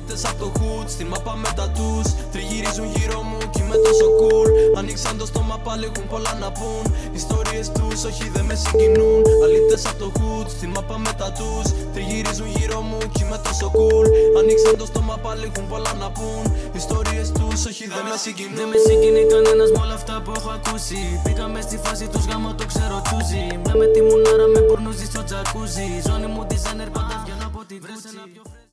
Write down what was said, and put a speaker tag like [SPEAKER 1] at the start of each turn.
[SPEAKER 1] Αλήτες απ' το hood, στη μάπα με τατούς. Τριγυρίζουν γύρω μου κι είμαι τόσο cool. Ανοίξαν το στόμα πάλι, έχουν πολλά να πούν. Ιστορίες τους όχι δεν με συγκινούν. Αλήτες απ' το hood, στη μάπα με τατούς. Τριγυρίζουν γύρω μου κι είμαι τόσο cool. Ανοίξαν το στόμα πάλι, έχουν πολλά να πούν. Ιστορίες τους όχι δεν με συγκινούν.
[SPEAKER 2] Δεν με συγκινεί κανένας με όλα αυτά που έχω ακούσει. Πήγα μες στη φάση τους γάμο το ξέρω τσούζι. Μπλε με τη μουνάρα με πορνούζι στο τζακούζι. Ζώνη μου designer πάντα βγαίνω από την Gucci.